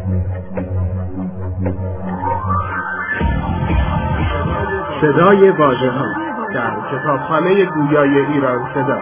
صدای واژه‌ها در کتابخانه گویای ایران صدا،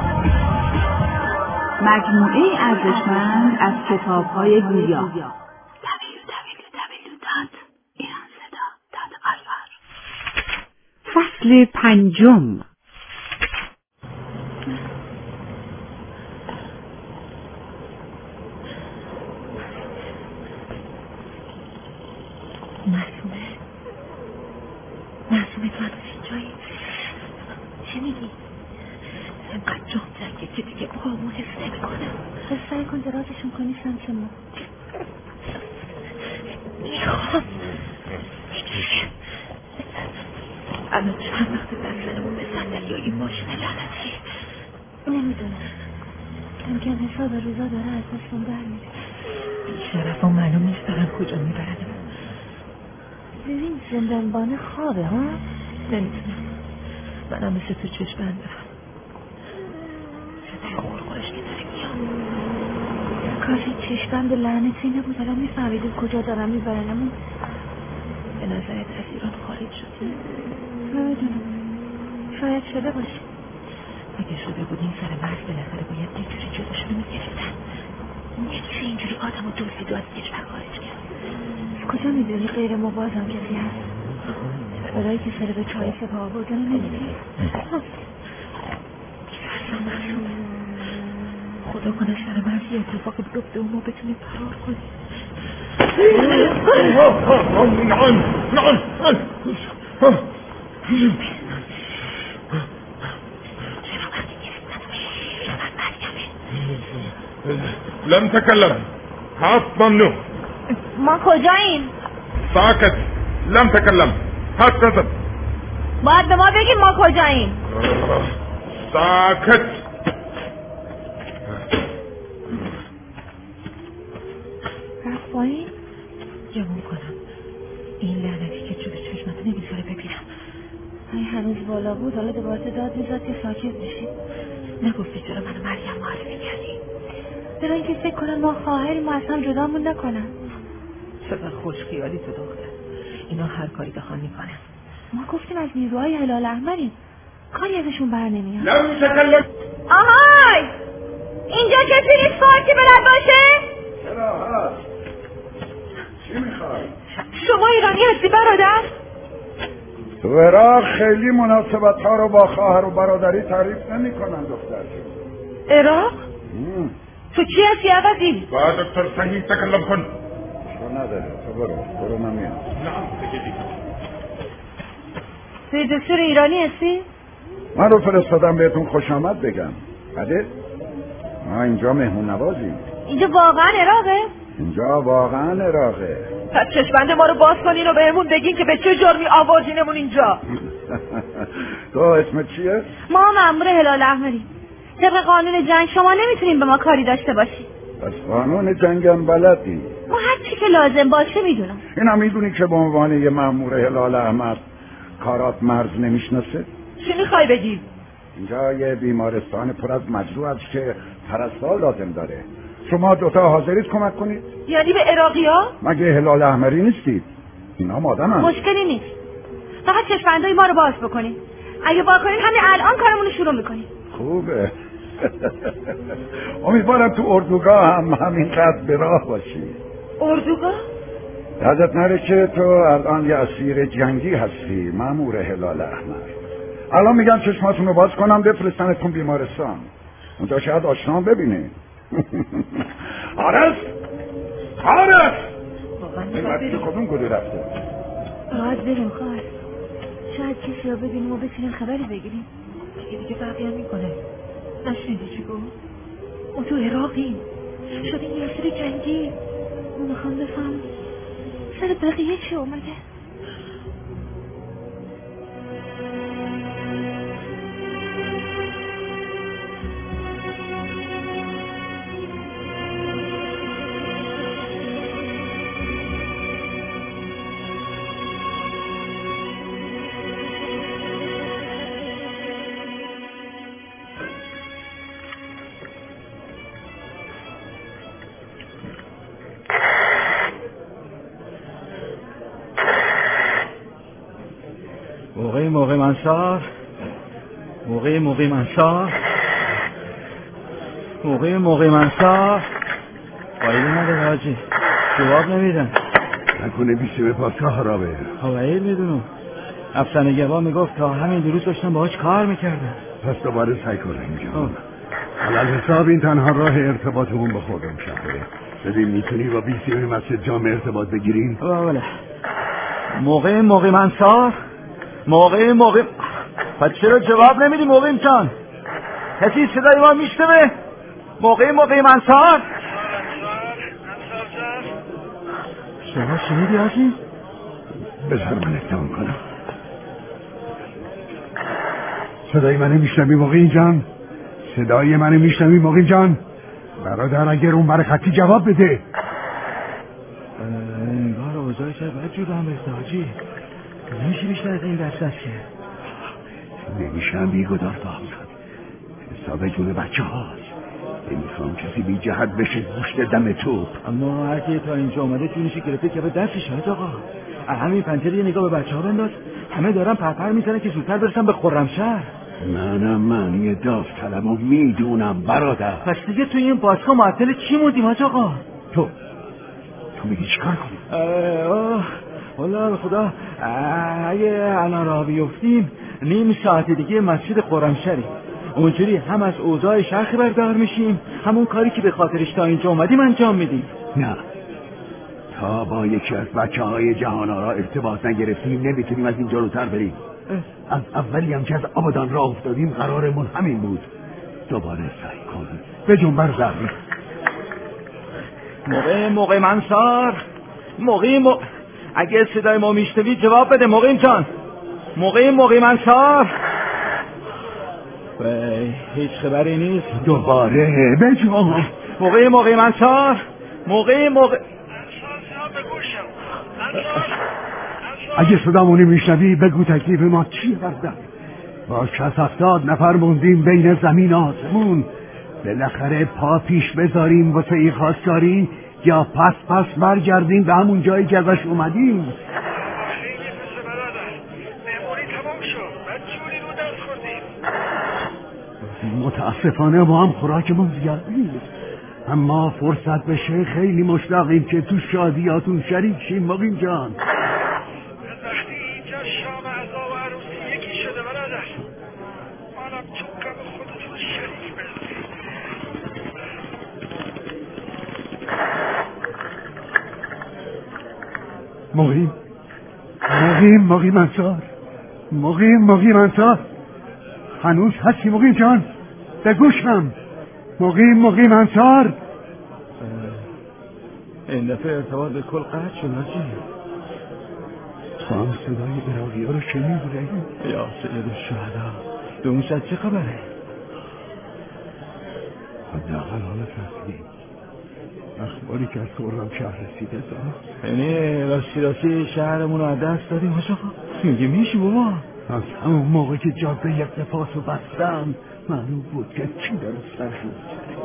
مجموعه ارزشمند از کتاب‌های گویا. www.iranseda.ir فصل 5. معصومه تو هنوز اینجایی؟ چه میگی؟ اینقدر جام جنگه که دیگه پامو حس نمی‌کنم. خب سعی کن درازشون کنی سمت ما. میخوام الان چند وقت بستنمون به صندلی و این ماشین لعنتی. نمیدونم، ممکن حساب روزا داره از دستم برمیره. بیشرفا معلوم نیست دارن کجا میبرنمون. ببین زندانبان خوابه ها؟ نمیتونم، منم مثل تو چشم بندم. صدای خورخورش که داره میام. کافی چشم بند لعنتی نبود، الان میفهمیدیم کجا دارم میبرنمون. به نظرت از ایران خارج شدی؟ نمیدونم، شاید شده باشه. اگه شده بود این سر مرز بالاخره باید یه جوری جلوشونو میگرفتن. نمیشه اینجوری آدمو دزدید و از کشور خارج کرد. کجا میدونی غیر مبازم کسی هست؟ برای که سر به چای سپاه آوردن رو نمیدونی؟ میترسم محصومه. خدا کنه سر مرز یه اتفاقی بیفته و ما بتونیم فرار کنیم. لم تكلم. هات ممنوع. ما کجاییم؟ ساكت. لم تكلم. هات كذب. باید به ما بگیم ما کجاییم. ساكت. رفت پایین؟ جمعون کنم این لعنتی که جلو چشمتو نمیذاره ببینم. این هنوز بالا بود، حالا دوباره داد میزد که ساکت بشیم. نگفتی چرا منو مریم معرفی کردی؟ برای اینکه فکر کنم ما خواهریم و از هم جدامون نکنن. چقدر خوش خیالی تو دختر. اینا هر کاری بخوان میکنن. ما گفتیم از نیروهای هلال احمریم، کاری ازشون بر نمیاد. لم تكلم. آهای اینجا کسی نیست فارسی بلد باشه؟ چرا هست؟ چی میخوای؟ شما ایرانی هستی برادر؟ تو عراق خیلی مناسبت ها رو با خواهر و برادری تعریف نمی کنن دختر جون. عراق؟ تو چی هستی عوضی؟ با دکتر صحیح تکلم کن. شو نداره، تو برو من میام. نعم سيدي. توی دکتر ایرانی هستی؟ من رو فرستادم بهتون خوش آمد بگم. بده؟ ما اینجا مهمون نوازیم. اینجا واقعا عراقه؟ اینجا واقعا عراقه. پس چشمند ما رو باز کنین و بهمون بگین که به چه جرمی آوردینمون اینجا. تو اسمت چیه؟ ما مأمور هلال احمریم. طبق قانون جنگ شما نمیتونین به ما کاری داشته باشی. از قانون جنگم بلدی؟ ما هر چی که لازم باشه میدونم. اینا میدونی که به عنوان یه مأمور هلال احمر کارات مرز نمیشناسه؟ چی میخوای بگی؟ اینجا یه بیمارستان پر از مجروح است که پرستار لازم داره. شما دوتا حاضرید کمک کنید؟ یعنی به عراقی ها؟ مگه هلال احمری نیستید؟ اینا مادم هم. مشکلی نیست، فقط چشمندای ما رو باز بکنید. اگه باز کنید همین الان کارمون رو شروع میکنید. خوبه. امیدوارم تو اردوگاه هم همینقدر به راه باشی. اردوگاه؟ یادت نره که تو الان یه اسیر جنگی هستی، مأمور هلال احمر. الان میگم چشماتون رو باز کنم بفرستنتون بیمارستان. اونجا شاید آشنام ببینه. آرس! این وقتی کدوم گلو رفته؟ باید بریم خواهر، شاید کسی رو ببینیم و بتونیم خبری بگیریم. دیگه بقیه میکنه. نشنیدی چی گفت؟ اون تو عراقیم، شده یه اسیر جنگی. اون میخوام بفهم سر بقیه چی اومده. موقع منصار، موقع منصار، موقع منصار. فایده نداره حاجی، جواب نمیدن. نکنه بیسته به پاسگاه خرابه. خواهیل میدونم. افسانه گوا میگفت تا همین دیروز داشتن باهاش کار میکردن. پس دوباره سعی کن اینجا. علال حساب این تنها راه ارتباطمون با خودم شهره. ببین میتونی با بیسته به مسجد جامع ارتباط بگیریم؟ بله. موقع منصار، موقع پس چرا جواب نمیدی موقع جان؟ کسی صدای ما میشنوه؟ موقع منصار. شما شنیدی حاجی؟ بذار من اتهام کنم. صدای منو میشنوی موقع جان؟ صدای منو میشنوی موقع جان؟ برادر اگر اون برای خطی جواب بده. انگار اوضاعی شاید باید جور هم بسته حاجی. نمیشه بیشتر از این دست که نمیشم بیگدار بازد. حساب جون بچه هاست. نمیخوام کسی بی جهت بشه گوشت دم توپ. اما هرکی تا اینجا اومده جونشی گرفته که به دستش هست آقا. همین پنجره یه نگاه به بچه ها بنداز. همه دارن پرپر میزنه که زودتر برسن به خرمشهر. من یه داوطلبو میدونم برادر. پس دیگه توی این باشگاه معطل چی موندیم حاج آقا؟ تو میگی چیکار کنی؟ والله به خدا اگه الان راه بیفتیم نیم ساعت دیگه مسجد خرمشهری. اونجوری هم از اوضاع شهر خبردار میشیم، همون کاری که به خاطرش تا اینجا اومدیم انجام میدیم. نه، تا با یکی از بچه‌های جهان‌آرا ارتباط نگرفتیم نمیتونیم از این جلوتر بریم. از اولی هم که از آبادان راه افتادیم قرارمون همین بود. دوباره سعی کن به جنبر زردی. موقع منصار، اگه صدای ما میشنوی جواب بده موقع جان. موقع منصار. هیچ خبری نیست. دوباره بجام. موقع منصار. موقع اگه صدامونی میشنوی بگو تکلیف ما چیه برده. با 60-70 نفر موندیم بین زمین آسمون. بالاخره پا پیش بذاریم واسه این خواستگاری یا پس برگردیم به همون جایی که ازش اومدیم. متاسفانه ما هم خوراکمون زیاد نیست، اما فرصت بشه خیلی مشتاقیم که تو شادیاتون شریک شیم مقیم جان. وقتی اینجا شام عزا و عروسی یکی شده برادر، منم تو غم خودتون شریک بشید. مقیم انصار هنوز هستی مقیم جان؟ به گوشم. مقیم انصار. این دفعه ارتباط به کل قطع شد حاجی. تو هم صدای عراقی ها رو شنیدی؟ یا سید الشهدا، دومش از چه خبره؟ حداقل حالا فهمیدیم اخباری که از خرمشهر رسیده دارم. یعنی راستی شهرمون رو از دست دادیم حاج آقا؟ میگه میشه بابا. از همون موقع که جاده اقتفاس رو بستم معلوم بود که چی داره سرشون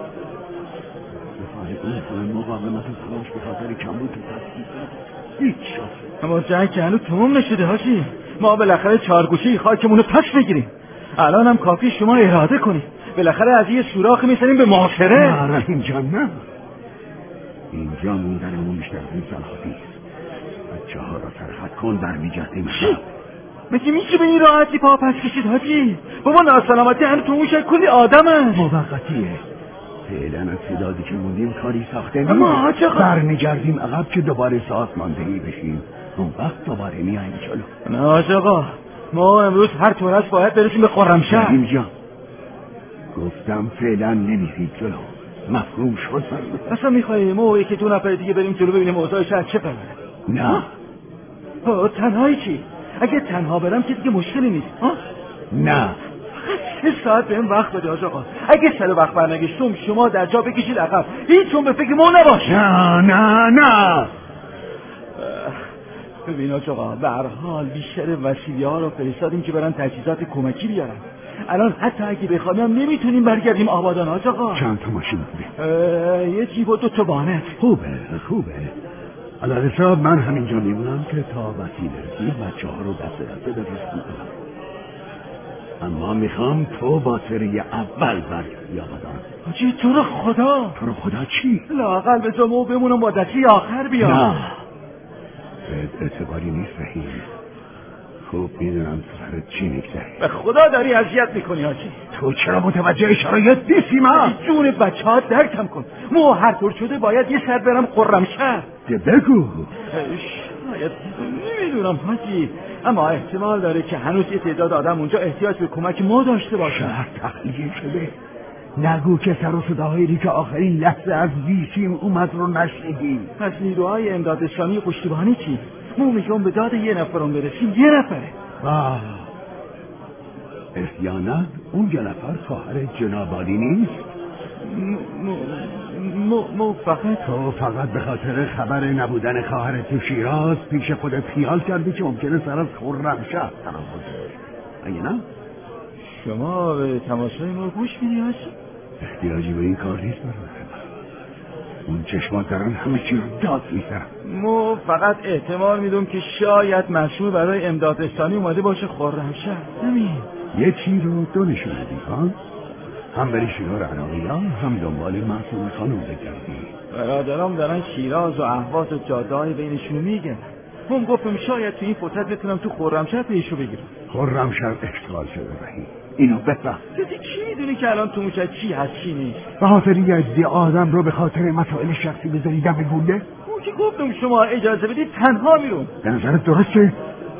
اون مقاومت خواهش به خاطر کمبود هیچ شد. اما جنگ که هنوز تموم نشده حاجی. ما بالاخره چارگوشی خاکمون رو پس بگیریم. الان هم کافی شما اراده کنید. بالاخره از یه سوراخ میسنیم به محاصره. نه اینجا نه. اینجا موندنمون بیشتر از این صلاحیه. بچه ها را سرخط کن برمیگردیم. مگه میشه به این راحتی پا پس کشید حاجی؟ بابا ناسلامتی هنوز تو اون شکل کلی آدم هست. موقتیه. فعلا از تعدادی که موندیم کاری ساخته نیست. اما حاج آقا برمیگردیم عقب که دوباره سازماندهی بشیم. اون وقت دوباره میایم جلو. نه حاج آقا، ما امروز هر طور است باید برسیم به خرمشهر. اینجا گفتم فعلا نمیریم جلو. مفهوم شد؟ اصلا میخوایی ما یکی دو نفر دیگه بریم جلو ببینیم اوضاع شهر چه خبره؟ نه. تنهایی چی؟ اگه تنها برم که دیگه مشکلی نیست. نه. 3 ساعت بهم وقت بده حاج آقا. اگه سر وقت برنگشتم شما در جا بکشید عقب. هیچون به فکر ما نباش. نه. ببین حاج آقا، به هر حال بیشتر وسیله‌ها رو فرستادیم که برن تجهیزات کمکی بیارن. الان حتی اگه بخوایم هم نمیتونیم برگردیم آبادان حاج آقا. چند تا ماشین بودیم؟ یه جیب و 2 تا وانت. خوبه. علال حساب من همینجا میمونم که تا وسیله رسید بچه ها رو دست بفرستم. اما میخوام تو با سری اول برگردی آبادان. حاجی تو رو خدا. تو رو خدا چی؟ لااقل به جامعه بمونم با دستی آخر بیام. نه بهت اعتباری نیست رحیم. خوب میدونم سرت چی میگذره. به خدا داری اذیت میکنی حاجی. تو چرا متوجه شرایط نیستی؟ ما جون بچه ها درکم کن. مو هر طور شده باید یه سر برم خرمشهر. بگو. شاید نمیدونم حاجی، اما احتمال داره که هنوز یه تعداد آدم اونجا احتیاج به کمک ما داشته باشن. شهر تخلیه شده. نگو که سر و صداهایی که آخرین لحظه از ویسیم اومد رو نشنیدی. پس نیروهای امدادرسانی و پشتیبانی چی؟ ما میگم به داد یه نفرم برسیم. یه نفره. احیانا اون یه نفر خواهر جنابالی نیست. فقط به خاطر خبر نبودن خواهر تو شیراز پیش خودت خیال کردی که ممکنه سر از خرمشهر طرف بوده. اگه نه شما به تماشای ما گوش میدی هاشی؟ احتیاجی به این کار نیست برای اون چشمات دارن همه چی رو داد میزن. ما فقط احتمال میدم که شاید مسئول برای امدادرسانی اومده باشه خرمشهر. همین یه چی رو دو نشونه دیگان، هم بری شیرار عراقی ها، هم دنبال معصوم خانم بگردی. برادرام دارن شیراز و اهواز و جاده‌های بینشون میگن. هم گفتم شاید تو این فرصت بتونم تو خرمشهر پیشو بگیرم. خرمشهر اشتغال شده رحیم، اینو بفهم. کسی کی میدونی که الان تو موچه چی هست چی نیست؟ به خاطر یه عده آدم رو به خاطر مسائل شخصی بذاری دم گوله؟ اون که گفتم شما اجازه بدید تنها میرون. به نظرت درسته؟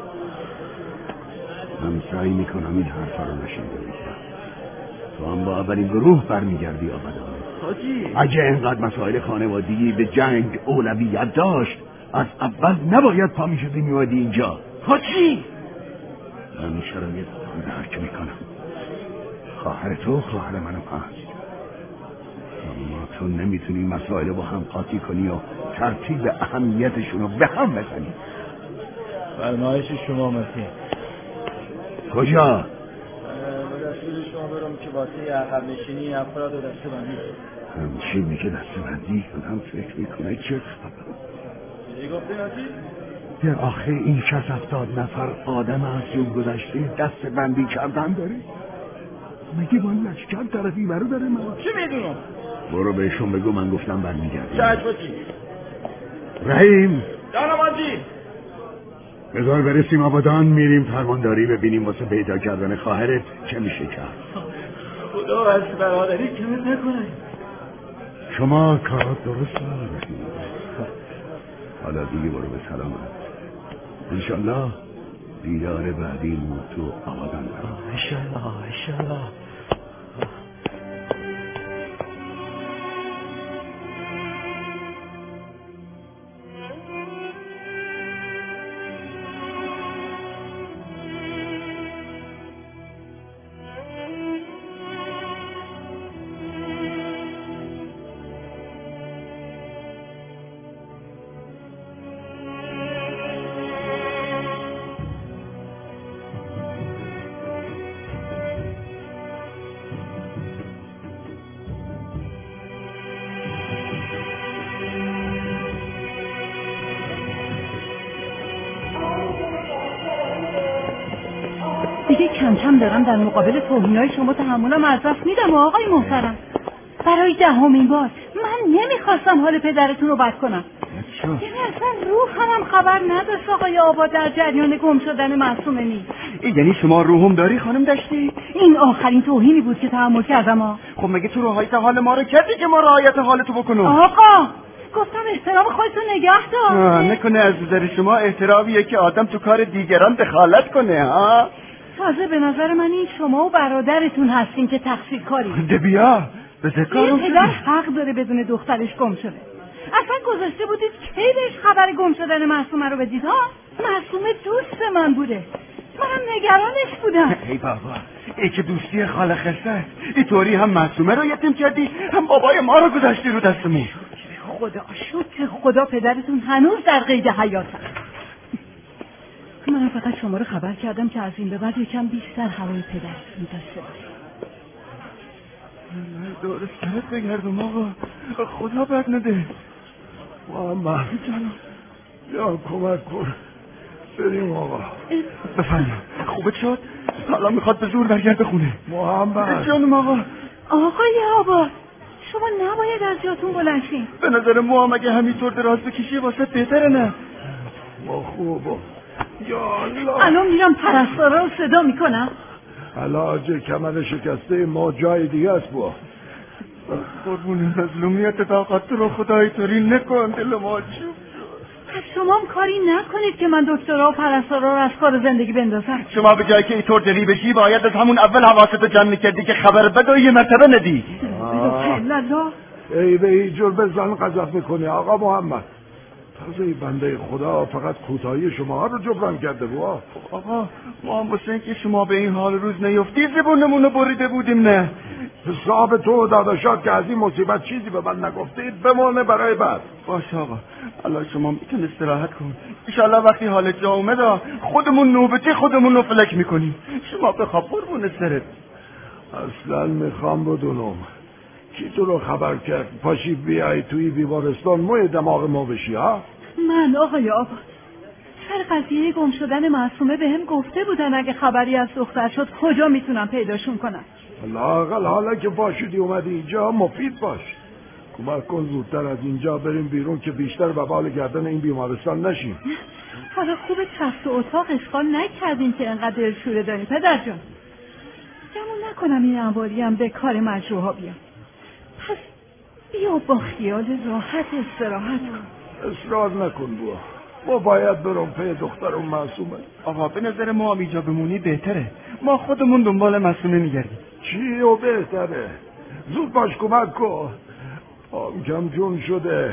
من سعی میکنم این حرفا رو نشنیده بگیرم. تو هم با اولین گروه برمیگردی آبادان. حاجی اگه اینقدر مسائل خانوادگی به جنگ اولویت داشت، از اول نباید پا میشدی میومدی اینجا. حاجی من شرایط رو درک میکنم. خواهر تو خواهر منم هست، اما تو نمیتونی مسائل با هم قاطی کنی و ترتیب اهمیتشون رو به هم بزنی. فرمایش شما مسیح. کجا؟ با دستور شما برم که واسه عقب نشینی افراد و دسته بندی. همچینی که دسته بندی هم فکر میکنه چه خبر؟ چی گفته ناسی؟ در آخه این 60-70 نفر آدم از جون گذشته دسته بندی کردن داره؟ مگه با این لشکر طرفی برو داره ما؟ چی میدونم؟ برو بهشون بگو من گفتم برمیگردم. چشم باشی. رحیم جانم حاجی. بذار برسیم آبادان، میریم فرمانداری ببینیم واسه پیدا کردن خواهرت چه میشه کرد. خدا از برادری کمت نکنه. شما کارات درست رحیم. حالا دیگه برو به سلامت. انشالله دیدار بعدیمون تو آبادان دارم. انشالله. دیگه کم کم دارم در مقابل توهینای شما تحملم از دست میدم آقای محترم. برای 10مین بار من نمیخواستم حال پدرتون رو بد کنم. یعنی اصلا روحم خبر نداشت آقای آباد در جریان گم شدن معصومه نیست. یعنی شما روحم داری خانم دشتی؟ این آخرین توهینی بود که تحمل کردم ها. خب مگه تو رعایت حال ما رو کردی که ما رعایت حالتو بکنم؟ آقا گفتم احترام خودتو نگه دار. نکنه از نظر شما احترامیه که آدم تو کار دیگران دخالت کنه ها؟ تازه به نظر من این شما و برادرتون هستین که تقصیر کاری. بیا به ذکرم پدر حق داره بدون دخترش گم شده. اصلا گذاشته بودید کی بهش خبر گم شدن معصومه رو بدید ها؟ معصومه دوست من بوده، منم نگرانش بودم. ای بابا ای که دوستی خاله خسته، اینطوری هم معصومه رو یتیم کردی هم بابای ما رو گذاشتی رو دستمون. خدا شکر خدا پدرتون هنوز در قید حیات هست. من فقط شما رو خبر کردم که از این به بعد یکم بیشتر هوای پدرتون داشته باشید. دور سرت بگردم آقا، خدا بد نده. محمد جانم یا کمک کن بریم آقا. بفرمایید. خوبت شد؟ حالا میخواد به زور برگرده خونه. محمد جانم آقا. آقای آباد شما نباید از جاتون بلند شین. به نظر ما اگه همینطور دراز بکشی واسه بهتره نه؟ ما خوبه یا الله. الان میرم پرستارا رو صدا میکنم. علاج کمر شکسته ما جای دیگه است با. قربون مظلومیت طاقت رو خدای طوری نکن دل ما چوب. پس شما هم کاری نکنید که من دکترها و پرستارا رو از کار زندگی بندازم. شما به جایی که اینطور دلی بشی باید از همون اول حواستو جمع میکردی که خبر بد و یه مرتبه ندی. ای به این جور بزن قذف میکنی آقا محمد. تازه بنده خدا فقط کوتاهی شما رو جبران کرده بوا. آقا ما هم واسه اینکه شما به این حال روز نیفتی زبونمون رو بریده بودیم نه. حساب تو و داداشات که از این مصیبت چیزی به من نگفتید بمونه برای بعد. باشه آقا الان شما میتونی استراحت کن. انشالله وقتی حالت جا اومد خودمون نوبتی خودمون رو فلک میکنیم. شما بخواب قربون سرت. اصلا میخوام بدونم کی تو رو خبر کرد پاشی بیای توی بیمارستان موی دماغ ما بشی ها؟ من آقای آباد سر قضیه گم شدن معصومه به هم گفته بودن اگه خبری از دختر شد کجا میتونم پیداشون کنم. لااقل حالا که پاشودی اومدی اینجا مفید باش. کمک کن زودتر از اینجا بریم بیرون که بیشتر ببال گردن این بیمارستان نشیم. حالا خوب تخت و اتاق اشغال نکردیم که انقدر دلشوره داریم پدر جان. گمون نکنم این انواری هم به کار مجروحا بیام. پس بیا با خیال راحت استراحت کن. اصرار نکن بوا. ما باید برم پی دخترم معصومه. آقا به نظر ما هم اینجا بمونی بهتره. ما خودمون دنبال معصومه میگردیم. چی و بهتره؟ زود باش کمک کن. آم کم جون شده.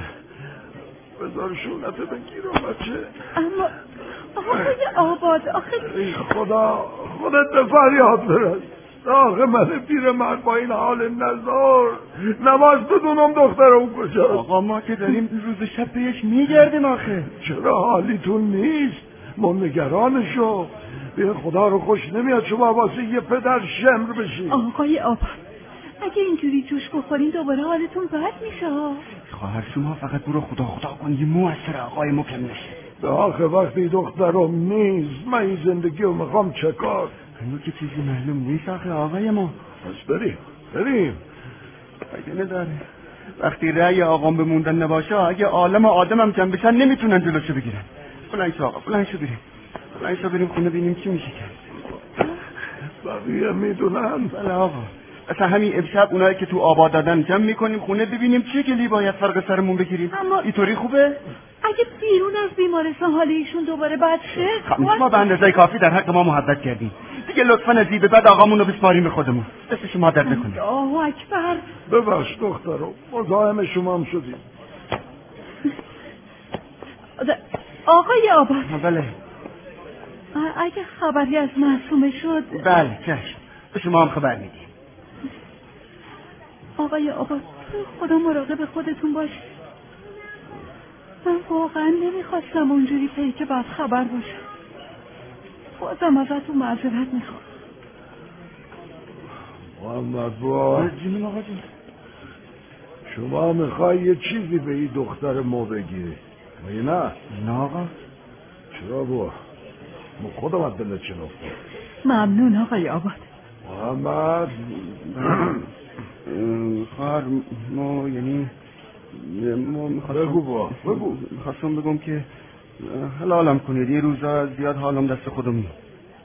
بذار شونت بگیرم بچه. اما آقای آباد آخه ای خدا خودت به فریاد برس. آخه من پیرمرد با این حال نزار نماز بدونم دخترم کجا. آقا ما که داریم روز شب پیش میگردیم آخه. چرا حالیتون نیست؟ ما نگرانشو. به خدا رو خوش نمیاد شما واسه یه پدر شمر بشید. آقای آباد اگه اینجوری جوش بخورین دوباره حالتون بد میشه. خواهر شما فقط برو خدا کن یه موثر آقای مکم نشه. آخه وقتی دخترم نیست من این زندگی رو میخوام چکار. هنو که چیزی معلوم نیست آخه آقای ما. پس بریم اگه نداره وقتی رأی آقام بموندن نباشه اگه عالم و آدم هم جمع بشن نمیتونن جلوشو بگیرن. بلنشو آقا بلنشو بریم خونه بینیم چی میشه کرد. بقیه میدونن. بله آقا اصلا همین امشب اونایی که تو آباد دادن جمع میکنیم خونه ببینیم چه گلی باید فرق سرمون بگیریم. اما اینطوری خوبه؟ اگه بیرون از بیمارستان حال ایشون دوباره بد شه ما به اندازه کافی در حق ما محبت کردیم دیگه لطفا از این به بعد آقامون رو بسپاریم به خودمون. دست شما درد نکنه. الله اکبر. ببخش دخترم مزاحم شما هم شدیم. آقای آباد بله اگه خبری از معصومه شد. بله چشم به شما هم خبر میدیم. آقای آباد خدا مراقب خودتون باش. من واقعا نمیخواستم اونجوری پیک بد خبر باشه. بازم ازتون معذرت میخوام. محمد با جونم آقا جون. شما میخوای یه چیزی به این دختر ما بگی مگه نه؟ نه آقا. چرا با ما خودم از دلت شنفتم. ممنون آقای آباد. محمد خواهر ما یعنی ما میخواستم بگم که حلالم کنید یه روزا زیاد حالم دست خودم نیست.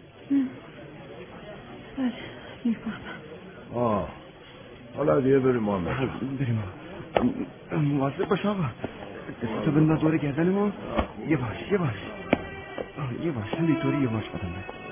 بله میفهمم. حالا دیگه بریم محمد. بریم مواظب باش آقا. دستو بنداز دور گردن ما. یه باش همینطوری یه باش بدم